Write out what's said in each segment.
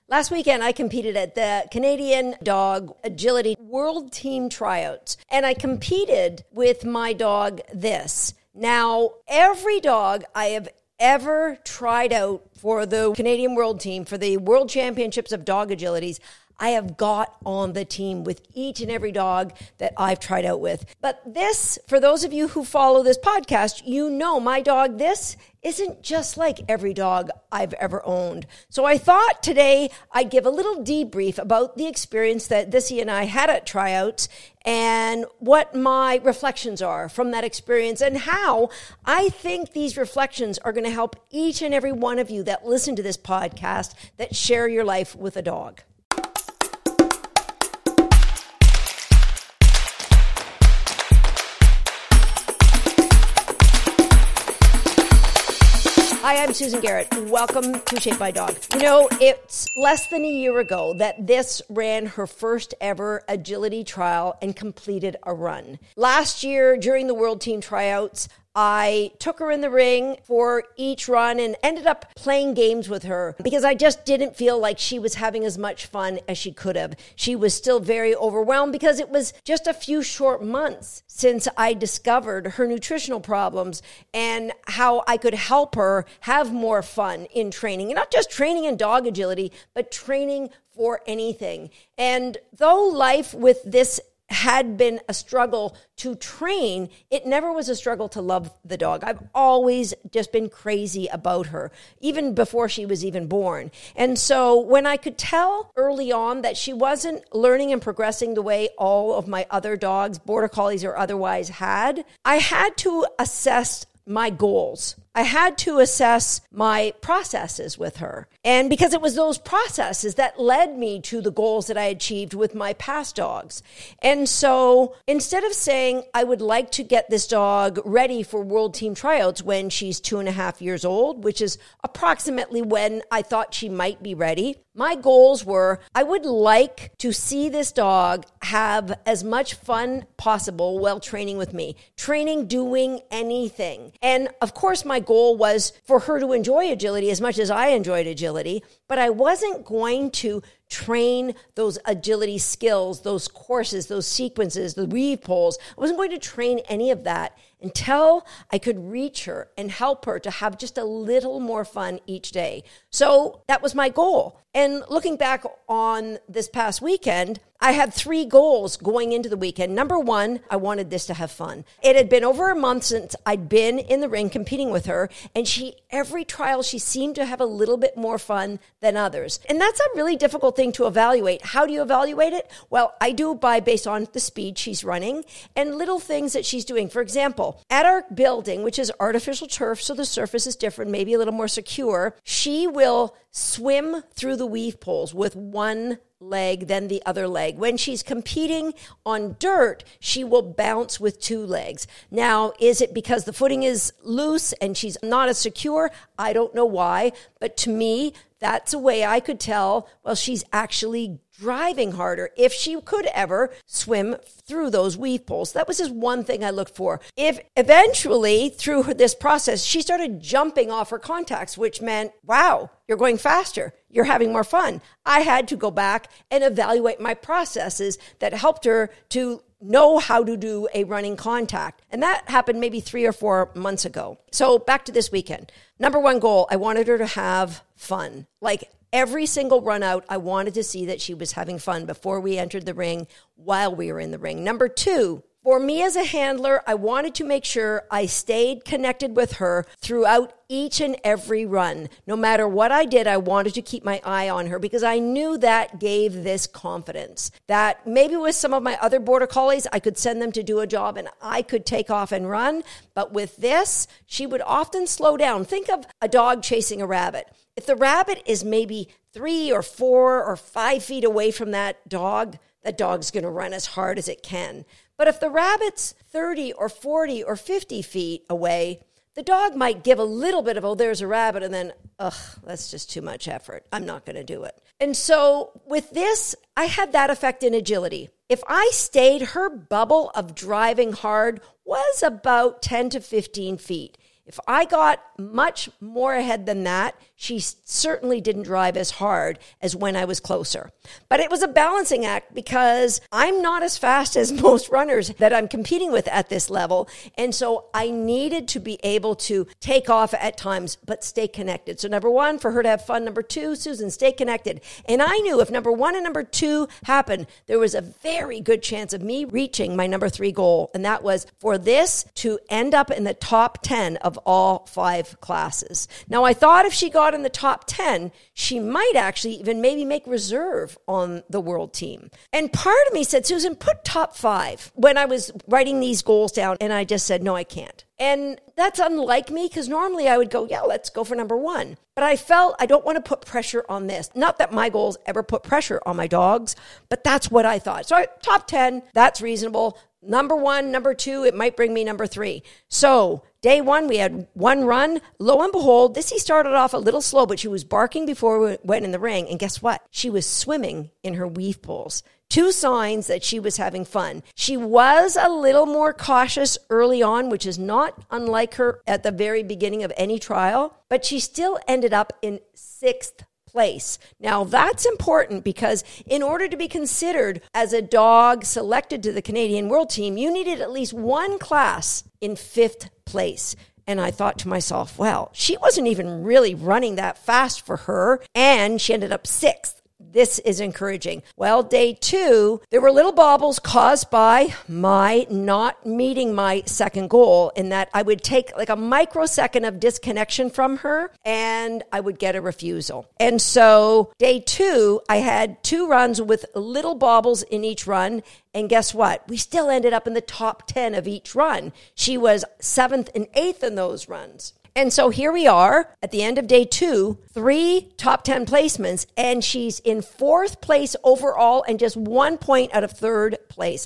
Last weekend, I competed at the Canadian Dog Agility World Team Tryouts, and I competed with my dog, This. Now, every dog I have ever tried out for the Canadian World Team, for the World Championships of Dog Agilities, I have got on the team with each and every dog that I've tried out with. But This, for those of you who follow this podcast, you know my dog, This, isn't just like every dog I've ever owned. So I thought today I'd give a little debrief about the experience that Thissy and I had at tryouts and what my reflections are from that experience and how I think these reflections are going to help each and every one of you that listen to this podcast that share your life with a dog. Hi, I'm Susan Garrett. Welcome to Shaped by Dog. You know, it's less than a year ago that This ran her first ever agility trial and completed a run. Last year, during the World Team Tryouts, I took her in the ring for each run and ended up playing games with her because I just didn't feel like she was having as much fun as she could have. She was still very overwhelmed because it was just a few short months since I discovered her nutritional problems and how I could help her have more fun in training. And not just training in dog agility, but training for anything. And though life with This had been a struggle to train, it never was a struggle to love the dog. I've always just been crazy about her, even before she was even born. And so when I could tell early on that she wasn't learning and progressing the way all of my other dogs, border collies or otherwise, had, I had to assess my goals. I had to assess my processes with her. And because it was those processes that led me to the goals that I achieved with my past dogs. And so instead of saying I would like to get this dog ready for World Team Tryouts when she's 2.5 years old, which is approximately when I thought she might be ready, my goals were I would like to see this dog have as much fun possible while training with me, training, doing anything. And of course, my goal was for her to enjoy agility as much as I enjoyed agility, but I wasn't going to train those agility skills, those courses, those sequences, the weave pulls. I wasn't going to train any of that until I could reach her and help her to have just a little more fun each day. So that was my goal. And looking back on this past weekend, I had 3 goals going into the weekend. Number 1, I wanted This to have fun. It had been over a month since I'd been in the ring competing with her, and every trial, she seemed to have a little bit more fun than others. And that's a really difficult thing to evaluate. How do you evaluate it? Well, I do based on the speed she's running and little things that she's doing. For example, at our building, which is artificial turf, so the surface is different, maybe a little more secure, she will swim through the weave poles with one leg, then the other leg. When she's competing on dirt, she will bounce with 2 legs. Now, is it because the footing is loose and she's not as secure? I don't know why, but to me, that's a way I could tell, well, she's actually driving harder if she could ever swim through those weave poles. That was just one thing I looked for. If eventually through this process, she started jumping off her contacts, which meant, wow, you're going faster. You're having more fun. I had to go back and evaluate my processes that helped her to know how to do a running contact. And that happened maybe 3 or 4 months ago. So back to this weekend. Number 1 goal, I wanted her to have fun. Like every single run out, I wanted to see that she was having fun before we entered the ring, while we were in the ring. Number 2, for me as a handler, I wanted to make sure I stayed connected with her throughout each and every run. No matter what I did, I wanted to keep my eye on her because I knew that gave this confidence. That maybe with some of my other border collies, I could send them to do a job and I could take off and run. But with this, she would often slow down. Think of a dog chasing a rabbit. If the rabbit is maybe 3 or 4 or 5 feet away from that dog's going to run as hard as it can. But if the rabbit's 30 or 40 or 50 feet away, the dog might give a little bit of, oh, there's a rabbit, and then, that's just too much effort. I'm not going to do it. And so with this, I had that effect in agility. If I stayed, her bubble of driving hard was about 10 to 15 feet. If I got much more ahead than that, she certainly didn't drive as hard as when I was closer. But it was a balancing act because I'm not as fast as most runners that I'm competing with at this level. And so I needed to be able to take off at times, but stay connected. So number one, for her to have fun. Number two, Susan, stay connected. And I knew if number one and number two happened, there was a very good chance of me reaching my number three goal. And that was for this to end up in the top 10 of all 5 classes. Now, I thought if she got in the top 10, she might actually even maybe make reserve on the world team. And part of me said, Susan, put top 5 when I was writing these goals down. And I just said, no, I can't. And that's unlike me because normally I would go, yeah, let's go for number 1. But I felt I don't want to put pressure on this. Not that my goals ever put pressure on my dogs, but that's what I thought. So top 10, that's reasonable. Number 1, number 2, it might bring me number 3. So day 1, we had 1 run. Lo and behold, Dissy started off a little slow, but she was barking before we went in the ring. And guess what? She was swimming in her weave pools. 2 signs that she was having fun. She was a little more cautious early on, which is not unlike her at the very beginning of any trial, but she still ended up in 6th place. Now, that's important because in order to be considered as a dog selected to the Canadian World Team, you needed at least 1 class in 5th place. And I thought to myself, well, she wasn't even really running that fast for her, and she ended up 6th. This is encouraging. Well, day 2, there were little bobbles caused by my not meeting my second goal in that I would take like a microsecond of disconnection from her and I would get a refusal. And so day 2, I had 2 runs with little bobbles in each run. And guess what? We still ended up in the top 10 of each run. She was 7th and 8th in those runs. And so here we are at the end of day 2, 3 top 10 placements, and she's in 4th place overall and just 1 point out of 3rd place.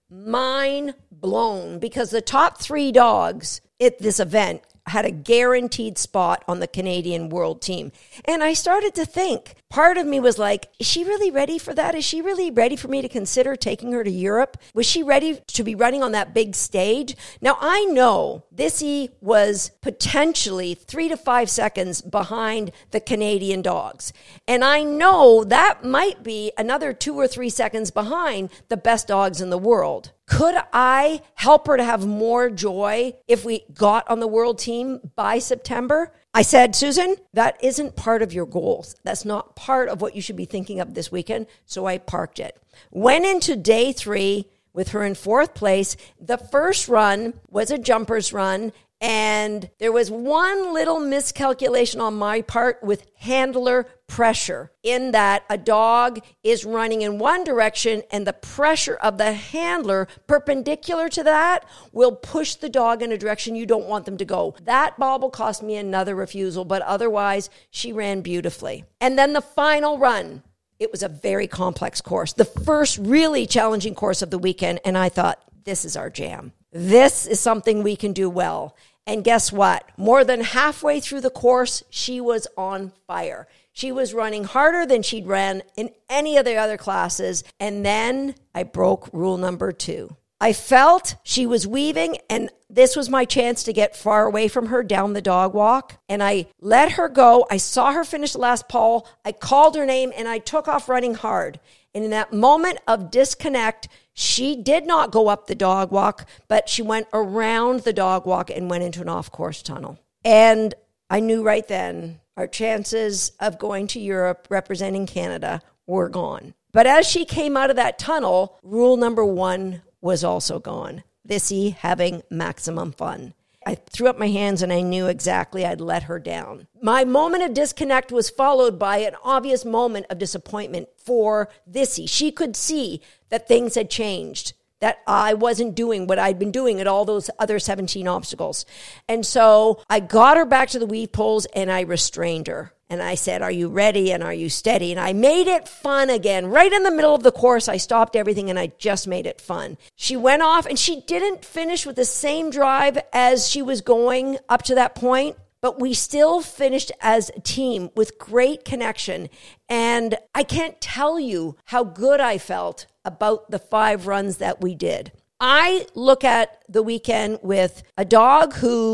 Mind blown, because the top 3 dogs at this event had a guaranteed spot on the Canadian World Team. And I started to think, part of me was like, is she really ready for that? Is she really ready for me to consider taking her to Europe? Was she ready to be running on that big stage? Now, I know Dissy was potentially 3 to 5 seconds behind the Canadian dogs. And I know that might be another 2 or 3 seconds behind the best dogs in the world. Could I help her to have more joy if we got on the world team by September? I said, Susan, that isn't part of your goals. That's not part of what you should be thinking of this weekend. So I parked it. Went into day 3 with her in 4th place. The first run was a jumper's run. And there was one little miscalculation on my part with handler pressure, in that a dog is running in one direction and the pressure of the handler perpendicular to that will push the dog in a direction you don't want them to go. That bobble cost me another refusal, but otherwise she ran beautifully. And then the final run. It was a very complex course, the first really challenging course of the weekend. And I thought, this is our jam. This is something we can do well. And guess what? More than halfway through the course, she was on fire. She was running harder than she'd ran in any of the other classes. And then I broke rule number 2. I felt she was weaving, and this was my chance to get far away from her down the dog walk. And I let her go. I saw her finish the last pole. I called her name, and I took off running hard. And in that moment of disconnect, she did not go up the dog walk, but she went around the dog walk and went into an off-course tunnel. And I knew right then our chances of going to Europe representing Canada were gone. But as she came out of that tunnel, rule number 1 was also gone. Dissy having maximum fun. I threw up my hands and I knew exactly I'd let her down. My moment of disconnect was followed by an obvious moment of disappointment for Dissy. She could see that things had changed, that I wasn't doing what I'd been doing at all those other 17 obstacles. And so I got her back to the weave poles and I restrained her. And I said, are you ready and are you steady? And I made it fun again. Right in the middle of the course, I stopped everything and I just made it fun. She went off and she didn't finish with the same drive as she was going up to that point, but we still finished as a team with great connection. And I can't tell you how good I felt about the 5 runs that we did. I look at the weekend with a dog who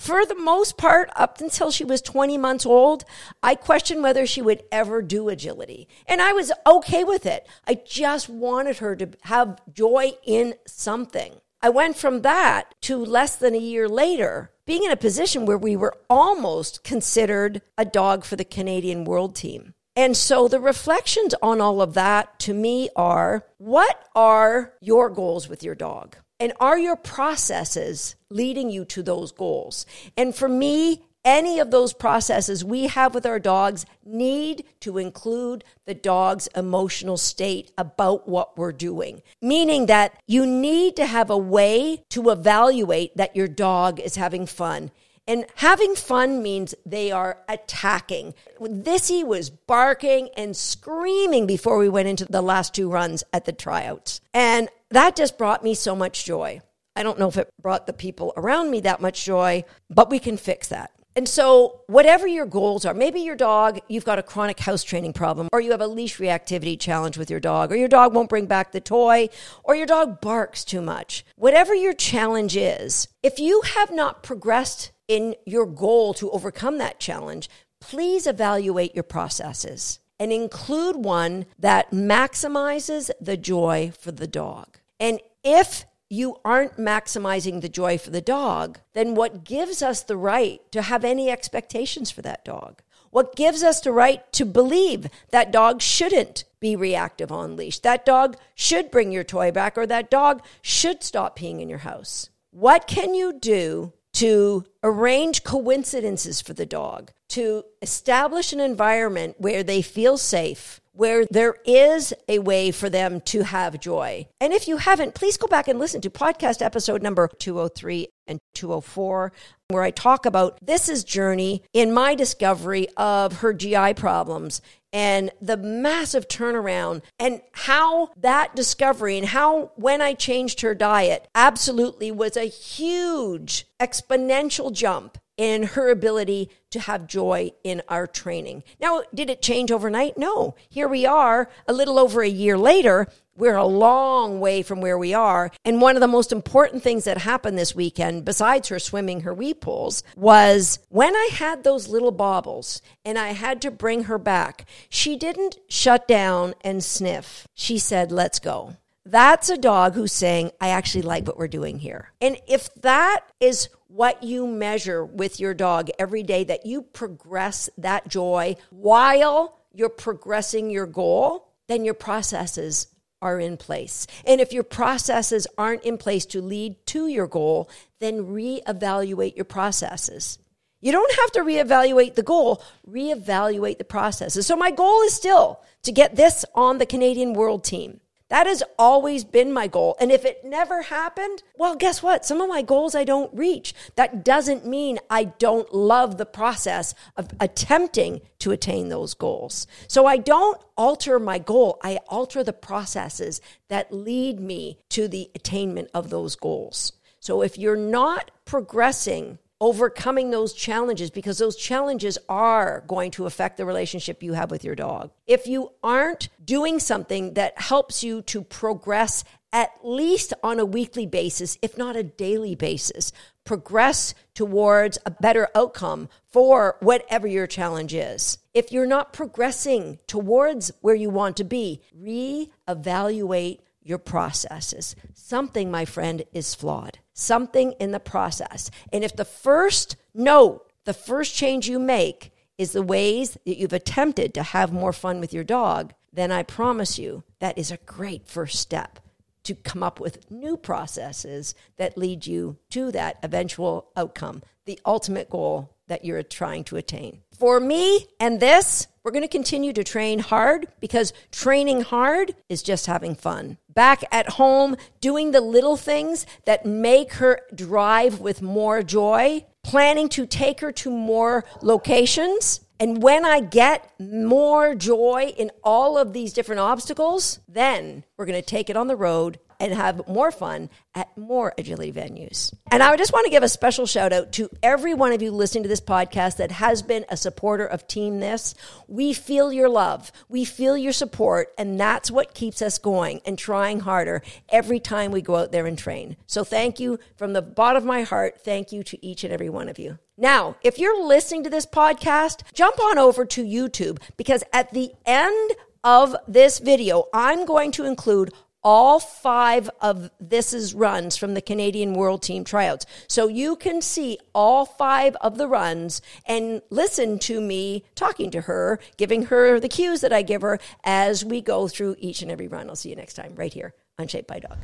for the most part, up until she was 20 months old, I questioned whether she would ever do agility. And I was okay with it. I just wanted her to have joy in something. I went from that to less than a year later, being in a position where we were almost considered a dog for the Canadian World Team. And so the reflections on all of that to me are, what are your goals with your dog? And are your processes leading you to those goals? And for me, any of those processes we have with our dogs need to include the dog's emotional state about what we're doing. Meaning that you need to have a way to evaluate that your dog is having fun. And having fun means they are attacking. Thissy was barking and screaming before we went into the last 2 runs at the tryouts. And that just brought me so much joy. I don't know if it brought the people around me that much joy, but we can fix that. And so whatever your goals are, maybe your dog, you've got a chronic house training problem, or you have a leash reactivity challenge with your dog, or your dog won't bring back the toy, or your dog barks too much. Whatever your challenge is, if you have not progressed in your goal to overcome that challenge, please evaluate your processes and include one that maximizes the joy for the dog. And if you aren't maximizing the joy for the dog, then what gives us the right to have any expectations for that dog? What gives us the right to believe that dog shouldn't be reactive on leash, that dog should bring your toy back, or that dog should stop peeing in your house? What can you do to arrange coincidences for the dog, to establish an environment where they feel safe, where there is a way for them to have joy? And if you haven't, please go back and listen to podcast episode number 203 and 204, where I talk about this journey in my discovery of her GI problems and the massive turnaround, and how that discovery and how when I changed her diet absolutely was a huge exponential jump in her ability to have joy in our training. Now, did it change overnight? No. Here we are a little over a year later. We're a long way from where we are. And one of the most important things that happened this weekend, besides her swimming her wee pools, was when I had those little bobbles and I had to bring her back, she didn't shut down and sniff. She said, "Let's go." That's a dog who's saying, "I actually like what we're doing here." And if that is what you measure with your dog every day, that you progress that joy while you're progressing your goal, then your processes are in place. And if your processes aren't in place to lead to your goal, then reevaluate your processes. You don't have to reevaluate the goal, reevaluate the processes. So my goal is still to get this on the Canadian World Team. That has always been my goal. And if it never happened, well, guess what? Some of my goals I don't reach. That doesn't mean I don't love the process of attempting to attain those goals. So I don't alter my goal. I alter the processes that lead me to the attainment of those goals. So if you're not progressing, overcoming those challenges, because those challenges are going to affect the relationship you have with your dog. If you aren't doing something that helps you to progress at least on a weekly basis, if not a daily basis, progress towards a better outcome for whatever your challenge is. If you're not progressing towards where you want to be, reevaluate your processes. Something, my friend, is flawed. Something in the process. And if the first note, the first change you make is the ways that you've attempted to have more fun with your dog, then I promise you that is a great first step to come up with new processes that lead you to that eventual outcome, the ultimate goal that you're trying to attain. For me and this, we're going to continue to train hard, because training hard is just having fun. Back at home, doing the little things that make her drive with more joy, planning to take her to more locations. And when I get more joy in all of these different obstacles, then we're going to take it on the road and have more fun at more agility venues. And I just want to give a special shout out to every one of you listening to this podcast that has been a supporter of Team This. We feel your love. We feel your support. And that's what keeps us going and trying harder every time we go out there and train. So thank you from the bottom of my heart. Thank you to each and every one of you. Now, if you're listening to this podcast, jump on over to YouTube, because at the end of this video, I'm going to include all 5 of This's runs from the Canadian World Team tryouts. So you can see all 5 of the runs and listen to me talking to her, giving her the cues that I give her as we go through each and every run. I'll see you next time right here on Shaped by Dog.